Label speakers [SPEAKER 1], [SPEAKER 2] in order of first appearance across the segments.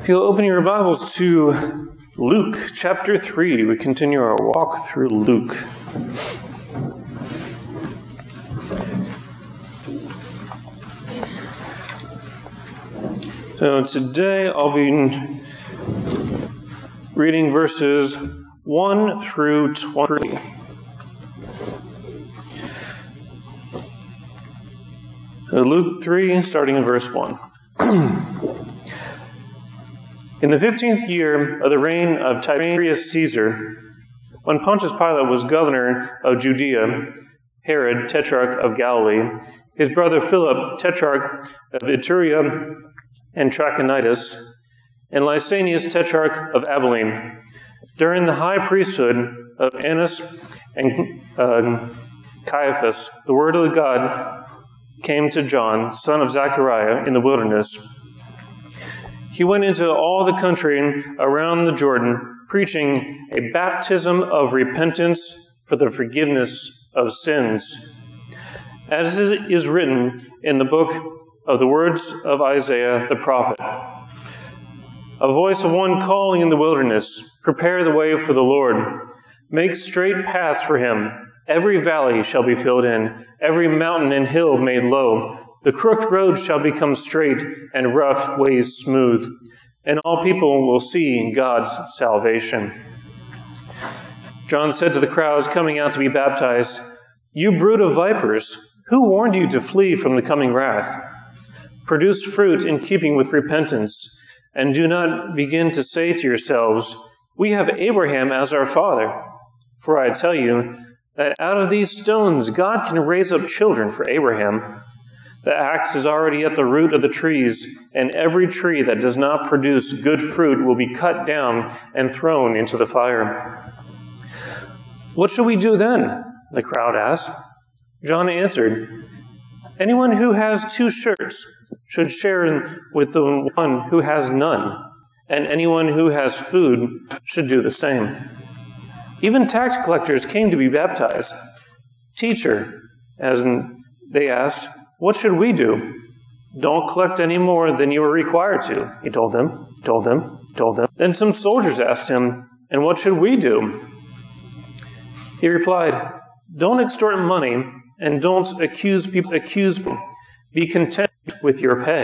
[SPEAKER 1] If you'll open your Bibles to Luke chapter 3, we continue our walk through Luke. So today I'll be reading verses 1 through 20. Luke 3, starting in verse 1. In the 15th year of the reign of Tiberius Caesar, when Pontius Pilate was governor of Judea, Herod, tetrarch of Galilee, his brother Philip, tetrarch of Iturea and Trachonitis, and Lysanias, tetrarch of Abilene, during the high priesthood of Annas and Caiaphas, the word of God came to John, son of Zechariah, in the wilderness. He went into all the country around the Jordan, preaching a baptism of repentance for the forgiveness of sins, as is written in the book of the words of Isaiah the prophet. A voice of one calling in the wilderness, prepare the way for the Lord. Make straight paths for him. Every valley shall be filled in, every mountain and hill made low. The crooked road shall become straight, and rough ways smooth, and all people will see God's salvation. John said to the crowds coming out to be baptized, "You brood of vipers, who warned you to flee from the coming wrath? Produce fruit in keeping with repentance, and do not begin to say to yourselves, 'We have Abraham as our father.' For I tell you that out of these stones God can raise up children for Abraham. The axe is already at the root of the trees, and every tree that does not produce good fruit will be cut down and thrown into the fire." "What shall we do then?" the crowd asked. John answered, "Anyone who has 2 shirts should share with the one who has none, and anyone who has food should do the same." Even tax collectors came to be baptized. "Teacher," as they asked, "what should we do?" "Don't collect any more than you are required to," he told them. Then some soldiers asked him, "And what should we do?" He replied, "Don't extort money and don't accuse people. Be content with your pay."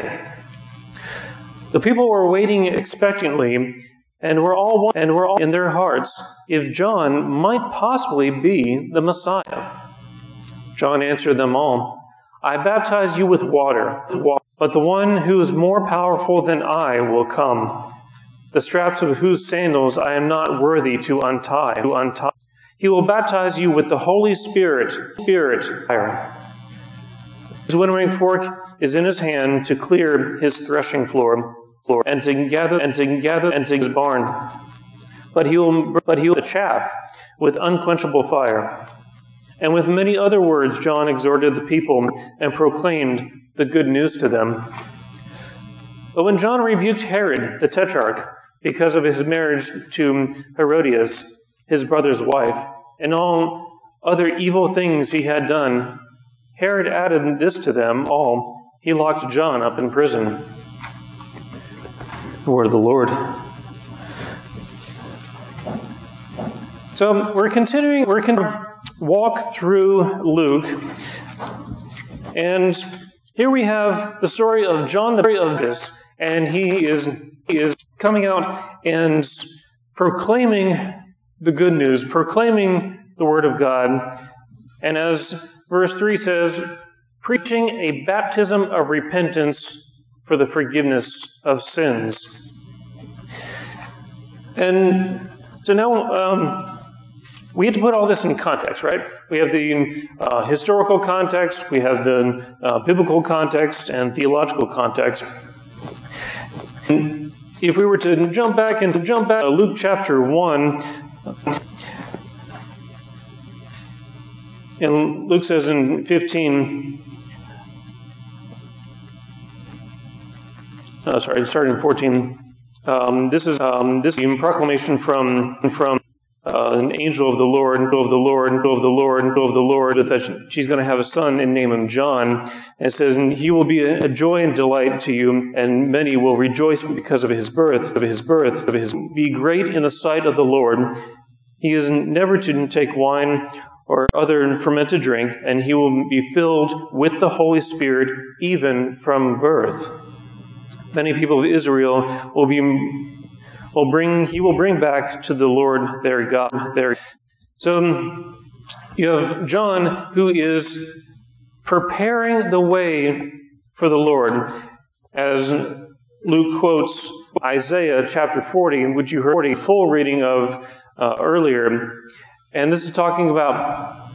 [SPEAKER 1] The people were waiting expectantly and were all in their hearts if John might possibly be the Messiah. John answered them all, "I baptize you with water, but the one who is more powerful than I will come, the straps of whose sandals I am not worthy to untie. He will baptize you with the Holy Spirit, fire. His winnowing fork is in his hand to clear his threshing floor, and to gather his barn. But he will the chaff with unquenchable fire." And with many other words, John exhorted the people and proclaimed the good news to them. But when John rebuked Herod the tetrarch because of his marriage to Herodias, his brother's wife, and all other evil things he had done, Herod added this to them all: he locked John up in prison. The word of the Lord. So we're continuing walk through Luke, and here we have the story of John the Baptist, and he is coming out and proclaiming the good news, proclaiming the word of God, and as verse 3 says, preaching a baptism of repentance for the forgiveness of sins. And so now we have to put all this in context, right? We have the historical context, we have the biblical context, and theological context. And if we were to jump back to Luke chapter 1, and Luke says in 15, starting in 14, this is proclamation from an angel of the Lord, that she's going to have a son and name him John. And it says, and he will be a joy and delight to you, and many will rejoice because of his birth, be great in the sight of the Lord. He is never to take wine or other fermented drink, and he will be filled with the Holy Spirit even from birth. Many people of Israel he will bring back to the Lord their God. So you have John, who is preparing the way for the Lord, as Luke quotes Isaiah chapter 40, which you heard a full reading of earlier. And this is talking about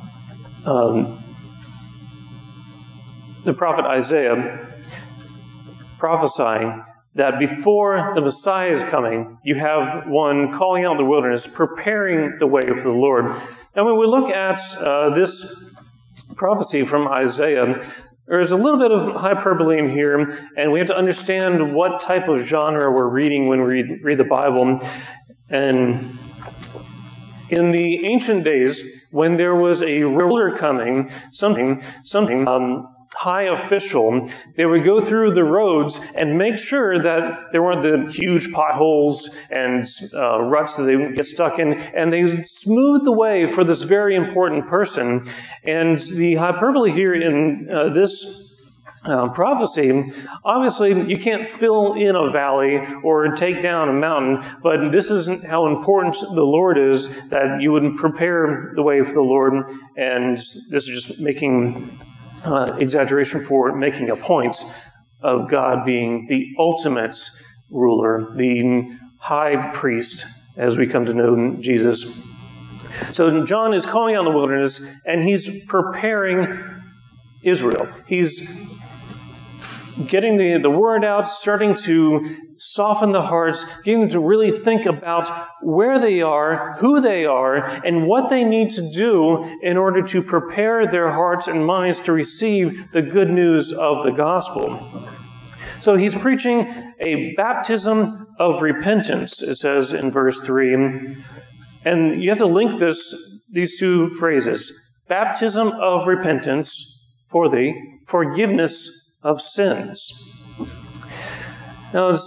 [SPEAKER 1] the prophet Isaiah prophesying that before the Messiah is coming, you have one calling out in the wilderness, preparing the way for the Lord. And when we look at this prophecy from Isaiah, there's a little bit of hyperbole in here, and we have to understand what type of genre we're reading when we read the Bible. And in the ancient days, when there was a ruler coming, something high official, they would go through the roads and make sure that there weren't the huge potholes and ruts that they would get stuck in, and they smoothed the way for this very important person. And the hyperbole here in this prophecy, obviously you can't fill in a valley or take down a mountain, but this isn't how important the Lord is, that you would prepare the way for the Lord. And this is just making exaggeration for making a point of God being the ultimate ruler, the high priest, as we come to know Jesus. So John is calling out in the wilderness, and he's preparing Israel. He's getting the word out, starting to soften the hearts, getting them to really think about where they are, who they are, and what they need to do in order to prepare their hearts and minds to receive the good news of the gospel. So he's preaching a baptism of repentance, it says in verse 3. And you have to link these two phrases. Baptism of repentance for the forgiveness of sins. Now, this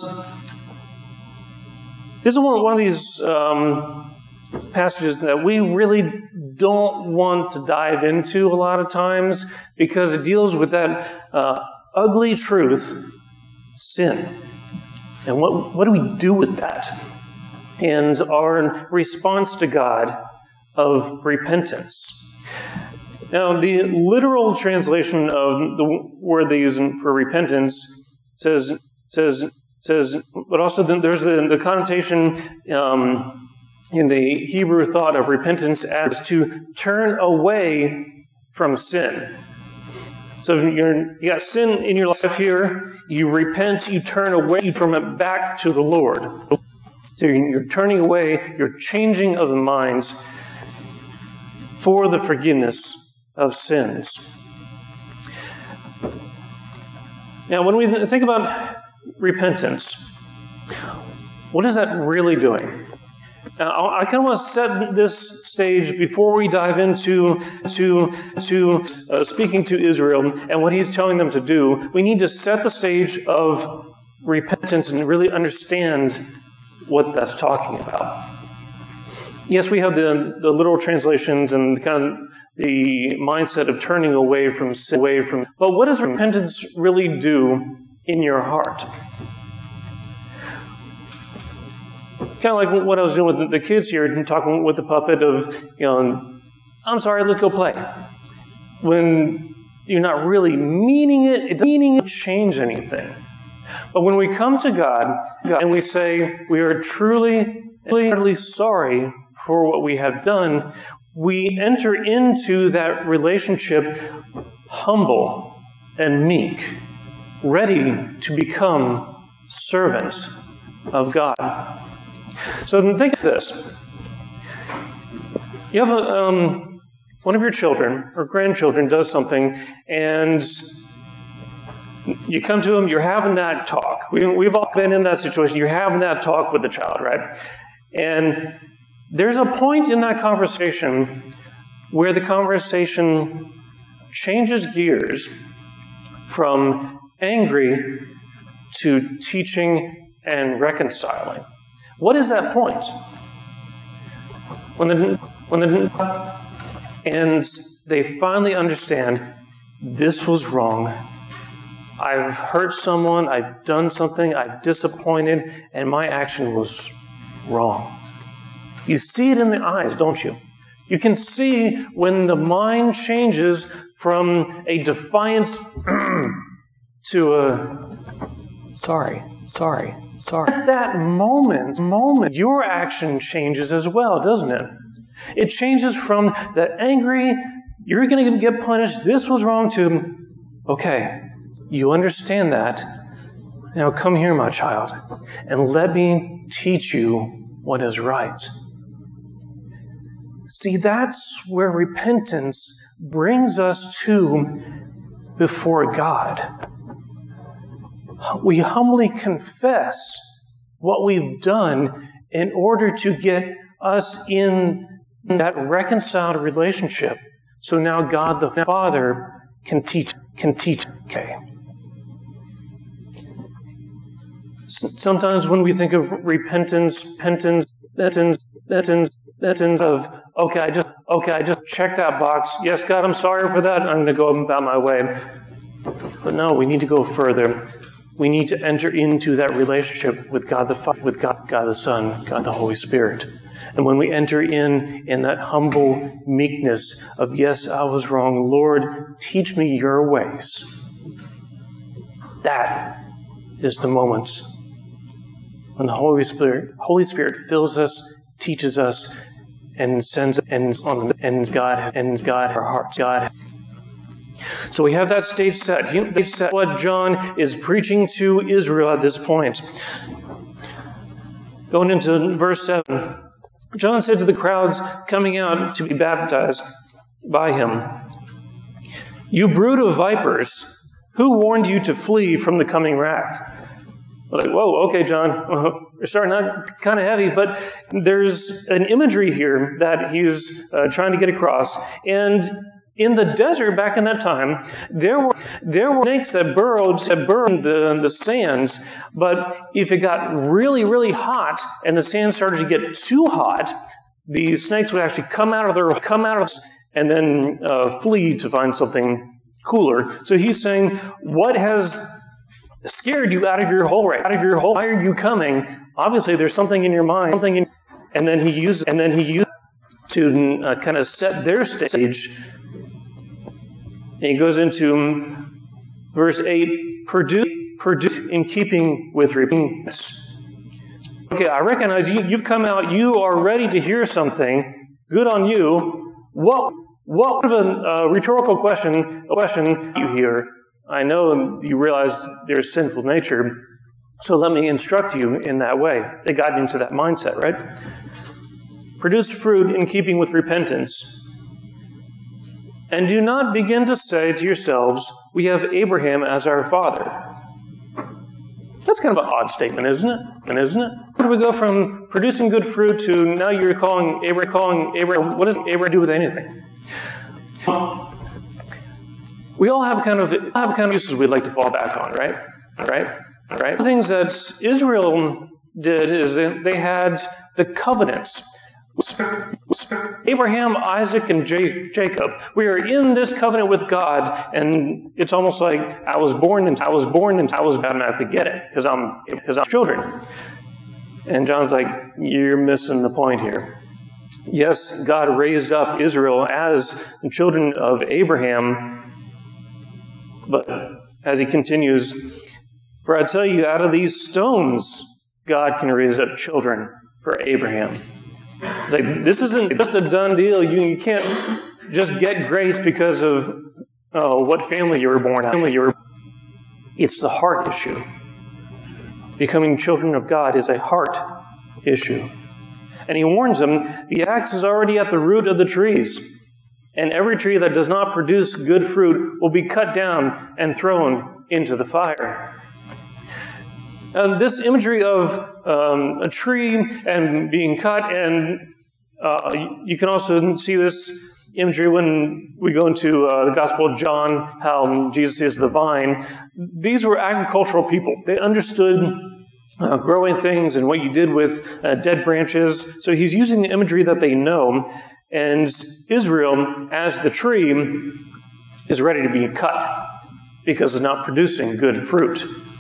[SPEAKER 1] is one of these passages that we really don't want to dive into a lot of times, because it deals with that ugly truth, sin. And what do we do with that? And our response to God of repentance. Now, the literal translation of the word they use for repentance says, but also there's the connotation in the Hebrew thought of repentance as to turn away from sin. So if you got sin in your life here, you repent, you turn away from it back to the Lord. So you're turning away, you're changing of the minds for the forgiveness of sins. Now, when we think about repentance, what is that really doing? Now, I kind of want to set this stage before we dive into speaking to Israel and what he's telling them to do. We need to set the stage of repentance and really understand what that's talking about. Yes, we have the literal translations and kind of the mindset of turning away from sin. But what does repentance really do in your heart? Kind of like what I was doing with the kids here, and talking with the puppet of, I'm sorry, let's go play. When you're not really meaning it, it doesn't change anything. But when we come to God and we say we are truly sorry for what we have done, we enter into that relationship humble and meek, ready to become servants of God. So then think of this. You have one of your children or grandchildren does something, and you come to them, you're having that talk. We've all been in that situation. You're having that talk with the child, right? And there's a point in that conversation where the conversation changes gears from angry to teaching and reconciling. What is that point? And they finally understand, this was wrong. I've hurt someone, I've done something, I've disappointed, and my action was wrong. You see it in the eyes, don't you? You can see when the mind changes from a defiance to a sorry. At that moment, your action changes as well, doesn't it? It changes from that angry, you're going to get punished, this was wrong, to, okay, you understand that. Now come here, my child, and let me teach you what is right. See, that's where repentance brings us to before God. We humbly confess what we've done in order to get us in that reconciled relationship. So now God the Father can teach. Okay. Sometimes when we think of repentance, I just checked that box. Yes, God, I'm sorry for that. I'm going to go about my way. But no, we need to go further. We need to enter into that relationship with God the Father, with God the Son, God the Holy Spirit. And when we enter in that humble meekness of, yes, I was wrong, Lord, teach me your ways. That is the moment when the Holy Spirit fills us, teaches us, and sends God our hearts. God. So we have that stage set. What John is preaching to Israel at this point. Going into verse 7, John said to the crowds coming out to be baptized by him, "You brood of vipers, who warned you to flee from the coming wrath?" Like, whoa, okay, John, we're starting out kind of heavy, but there's an imagery here that he's trying to get across. And in the desert back in that time, there were snakes that burrowed in the sands. But if it got really, really hot and the sand started to get too hot, the snakes would actually come out of and then flee to find something cooler. So he's saying, what has scared you out of your hole? Why are you coming? Obviously, there's something in your mind. And then he used to kind of set their stage. And he goes into verse 8, produce in keeping with repentance. Okay, I recognize you've come out, you are ready to hear something. Good on you. What of a rhetorical question you hear? I know you realize there's sinful nature, so let me instruct you in that way. They got into that mindset, right? Produce fruit in keeping with repentance. And do not begin to say to yourselves, we have Abraham as our father. That's kind of an odd statement, isn't it? Where do we go from producing good fruit to now you're calling Abraham? What does Abraham do with anything? We all have kind of uses we'd like to fall back on, right? All right. The things that Israel did is they had the covenants. Abraham, Isaac, and Jacob. We are in this covenant with God, and it's almost like I was born and I was bound to get it because I'm children. And John's like, you're missing the point here. Yes, God raised up Israel as the children of Abraham, but as he continues, for I tell you, out of these stones, God can raise up children for Abraham. It's like, this isn't just a done deal. You can't just get grace because of what family you were born out of. It's the heart issue. Becoming children of God is a heart issue. And he warns them, the axe is already at the root of the trees, and every tree that does not produce good fruit will be cut down and thrown into the fire. This imagery of a tree and being cut and You can also see this imagery when we go into the Gospel of John, how Jesus is the vine. These were agricultural people. They understood growing things and what you did with dead branches. So he's using the imagery that they know. And Israel, as the tree, is ready to be cut because it's not producing good fruit.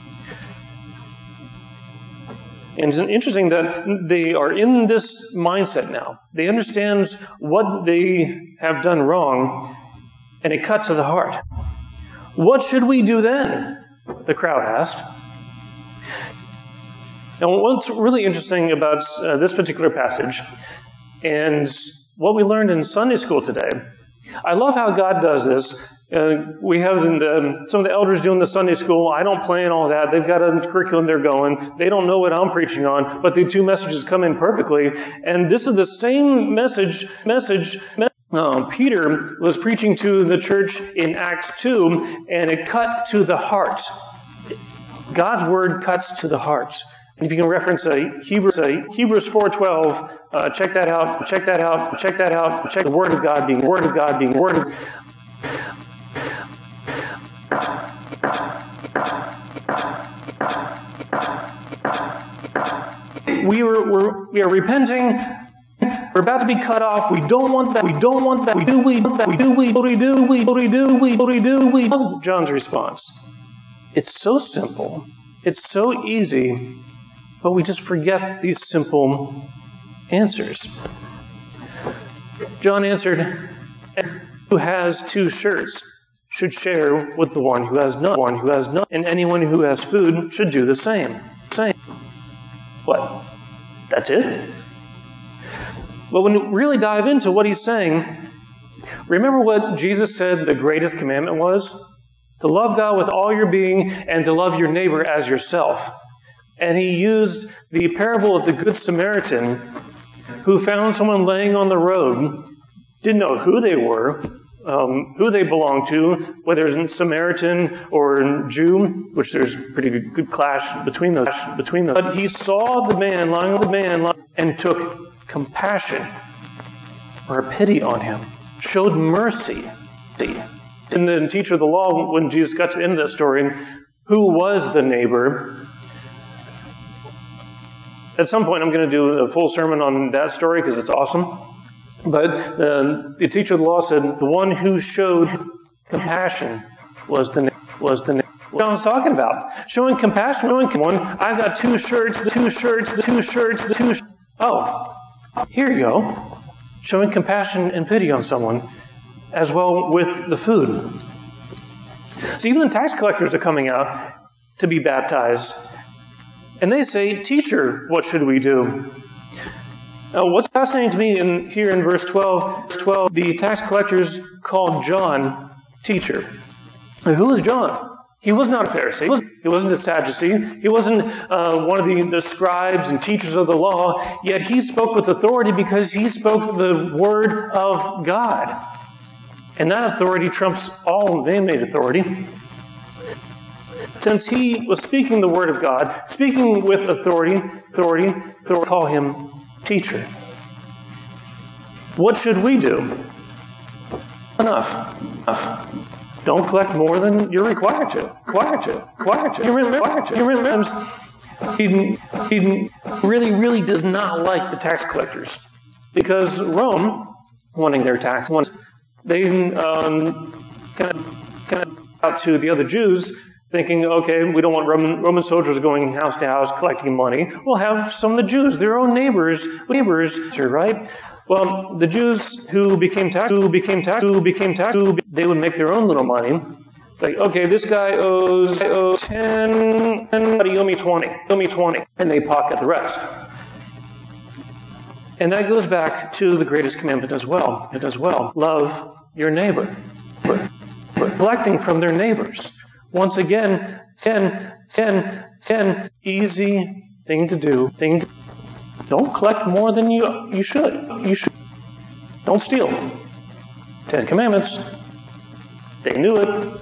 [SPEAKER 1] And it's interesting that they are in this mindset now. They understand what they have done wrong, and it cut to the heart. What should we do then? The crowd asked. Now, what's really interesting about this particular passage, and what we learned in Sunday school today, I love how God does this. We have some of the elders doing the Sunday school. I don't plan all that. They've got a curriculum they're going. They don't know what I'm preaching on, but the two messages come in perfectly. And this is the same message. Peter was preaching to the church in Acts 2, and it cut to the heart. God's word cuts to the heart. And if you can reference Hebrews 4:12, check that out. Check the word of God being word of God being word of We are repenting. We're about to be cut off. We don't want that. We don't want that. We do. John's response. It's so simple. It's so easy, but we just forget these simple answers. John answered, "Who has 2 shirts should share with the one who has none. And anyone who has food should do the same." What? That's it? Well, when we really dive into what he's saying, remember what Jesus said the greatest commandment was? To love God with all your being and to love your neighbor as yourself. And he used the parable of the Good Samaritan who found someone laying on the road, didn't know who they were, who they belonged to, whether it's Samaritan or Jew, which there's pretty good clash between those. But he saw the man lying and took compassion or pity on him, showed mercy. And the teacher of the law, when Jesus got to the end of that story, who was the neighbor? At some point, I'm going to do a full sermon on that story because it's awesome. But the teacher of the law said the one who showed compassion was the what John's talking about. Showing compassion. I've got 2 shirts. Oh, here you go. Showing compassion and pity on someone, as well with the food. So even the tax collectors are coming out to be baptized, and they say, "Teacher, what should we do?" Now, what's fascinating to me here in verse 12, the tax collectors called John teacher. Now, who was John? He was not a Pharisee. He wasn't a Sadducee. He wasn't one of the scribes and teachers of the law. Yet he spoke with authority because he spoke the word of God. And that authority trumps all man-made authority. Since he was speaking the word of God, speaking with authority, call him teacher. What should we do? Enough. Don't collect more than you're required to. You remember, he really does not like the tax collectors because Rome, wanting their tax, they kind of out to the other Jews, thinking, okay, we don't want Roman soldiers going house to house collecting money. We'll have some of the Jews, their own neighbors, right? Well, the Jews who became tax, they would make their own little money. It's like, okay, this guy owes 10, but he owe me 20, and they pocket the rest. And that goes back to the greatest commandment as well. Love your neighbor. Collecting from their neighbors. Once again, 10, easy thing to do. Don't collect more than you should. Don't steal. 10 Commandments. They knew it.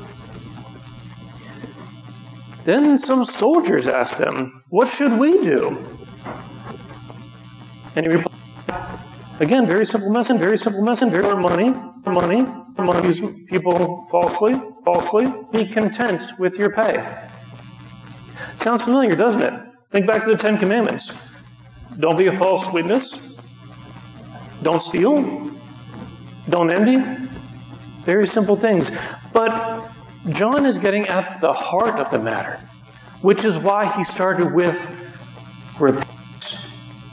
[SPEAKER 1] Then some soldiers asked them, "What should we do?" And he replied, Again, very simple message, very money, use people falsely. Be content with your pay. Sounds familiar, doesn't it? Think back to the 10 Commandments. Don't be a false witness. Don't steal. Don't envy. Very simple things. But John is getting at the heart of the matter, which is why he started with repentance.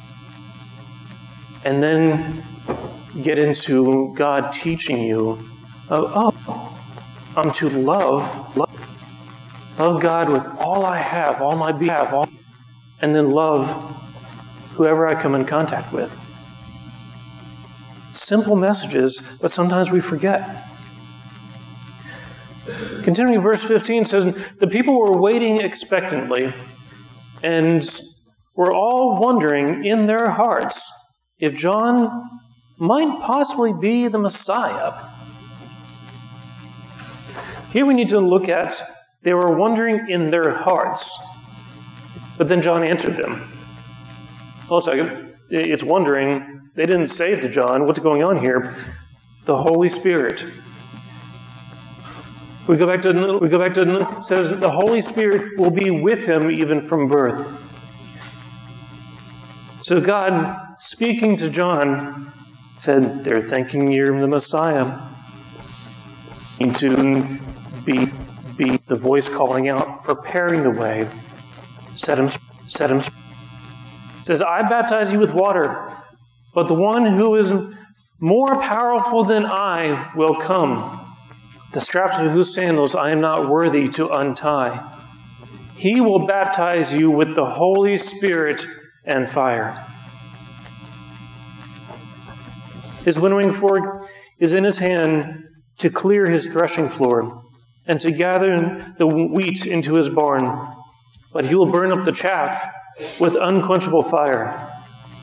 [SPEAKER 1] And then get into God teaching you, I'm to love God with all I have, all my being, and then love whoever I come in contact with. Simple messages, but sometimes we forget. Continuing verse 15 says, the people were waiting expectantly, and were all wondering in their hearts if John might possibly be the Messiah. Here we need to look at, they were wondering in their hearts. But then John answered them. Hold a second. It's wondering. They didn't say it to John. What's going on here? The Holy Spirit. We go back to it says the Holy Spirit will be with him even from birth. So God, speaking to John, said, they're thinking you're the Messiah. To be the voice calling out, preparing the way. Set him. Says, I baptize you with water, but the one who is more powerful than I will come, the straps of whose sandals I am not worthy to untie. He will baptize you with the Holy Spirit and fire. His winnowing fork is in his hand to clear his threshing floor and to gather the wheat into his barn. But he will burn up the chaff with unquenchable fire.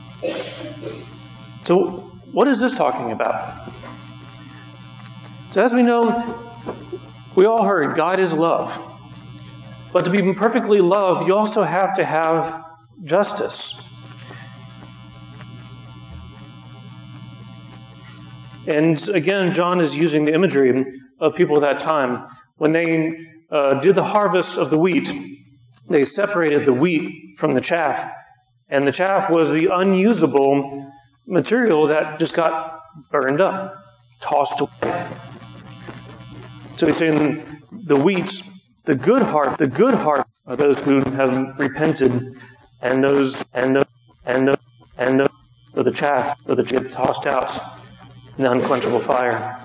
[SPEAKER 1] So, what is this talking about? So, as we know, we all heard God is love. But to be perfectly loved, you also have to have justice. And again, John is using the imagery of people at that time. When they did the harvest of the wheat, they separated the wheat from the chaff. And the chaff was the unusable material that just got burned up, tossed away. So he's saying the wheat, the good heart are those who have repented, and those are the chaff, or the chip tossed out in the unquenchable fire.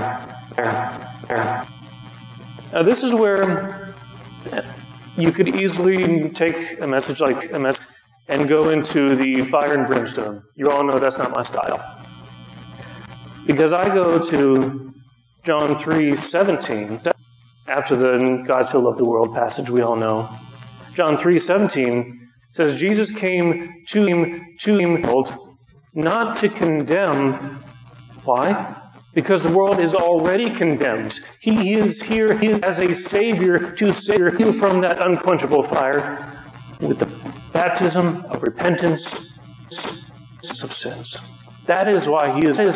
[SPEAKER 1] Now this is where you could easily take a message like a message and go into the fire and brimstone. You all know that's not my style. Because I go to John 3:17, after the God so loved the world passage we all know. John 3:17 says, Jesus came to the world not to condemn. Why? Because the world is already condemned. He is here as a Savior to save you from that unquenchable fire with the baptism of repentance of sins. That is why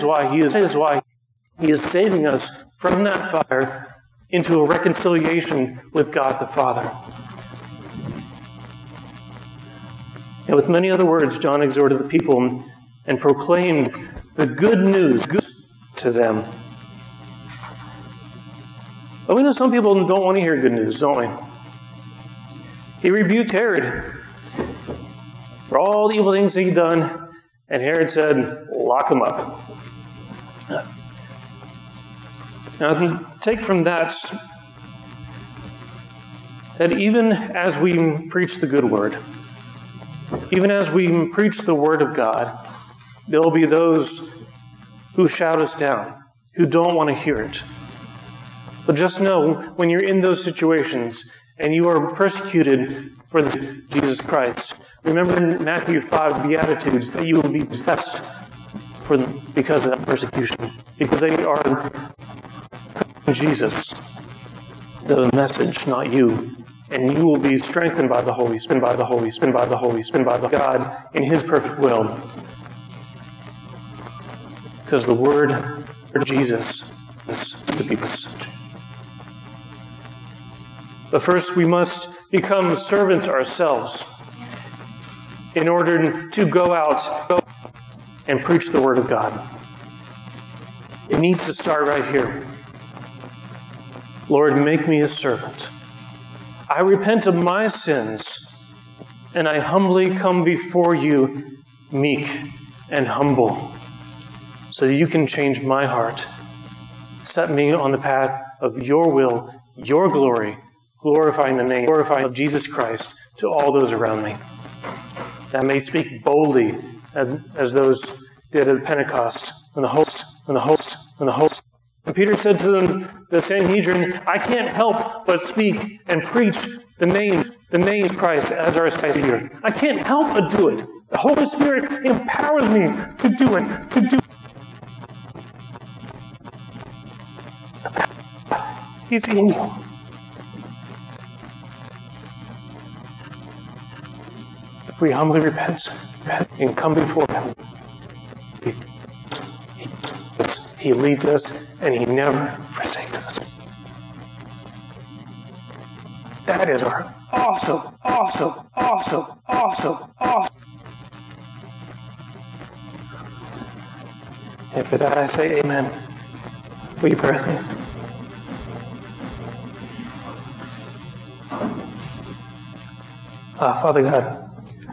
[SPEAKER 1] He is saving us from that fire into a reconciliation with God the Father. And with many other words, John exhorted the people and proclaimed the good news to them. But we know some people don't want to hear good news, don't we? He rebuked Herod for all the evil things he'd done, and Herod said, lock him up. Now, take from that even as we preach the good word, even as we preach the word of God, there will be those who shout us down, who don't want to hear it. But just know, when you're in those situations and you are persecuted for Jesus Christ, remember in Matthew 5 Beatitudes that you will be blessed because of that persecution, because they are Jesus, the message, not you. And you will be strengthened by the Holy Spirit, by the God in His perfect will. because the word of Jesus is to be listened. But first, we must become servants ourselves in order to go out and preach the Word of God. It needs to start right here. Lord, make me a servant. I repent of my sins, and I humbly come before you, meek and humble, so that you can change my heart. Set me on the path of your will, your glory, glorifying the name of Jesus Christ to all those around me. That may speak boldly as those did at Pentecost when the host. And Peter said to them, the Sanhedrin, I can't help but speak and preach the name of Christ as our Savior. I can't help but do it. The Holy Spirit empowers me to do it. He's in you. If we humbly repent and come before Him, He leads us and He never forsakes us. That is our awesome. And for that I say amen. Will you pray with me? Father God,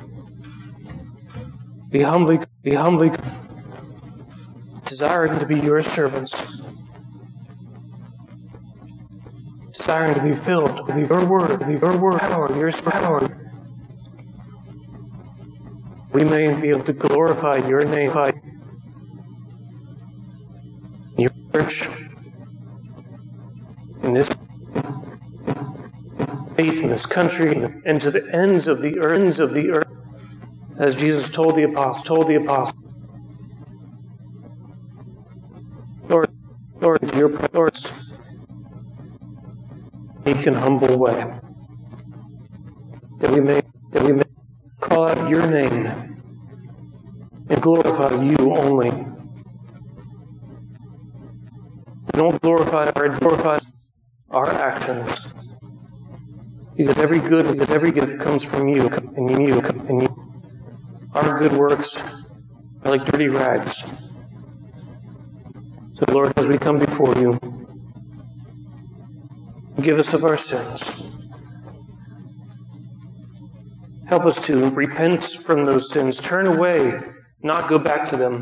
[SPEAKER 1] we humbly desiring to be your servants, desiring to be filled with your word, your power. We may be able to glorify your name, your church, in this state, in this country, and to the ends of the earth, as Jesus told the apostles. Lord, your presence, meek and humble way, that we may call out your name and glorify you only. Don't glorify our actions, because every gift comes from you and you. Our good works are like dirty rags. So, Lord, as we come before you, give us of our sins. Help us to repent from those sins, turn away, not go back to them.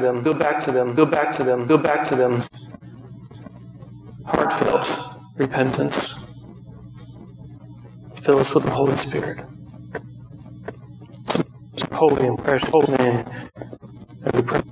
[SPEAKER 1] Heartfelt repentance. Fill us with the Holy Spirit. Holy and precious name, and we pray.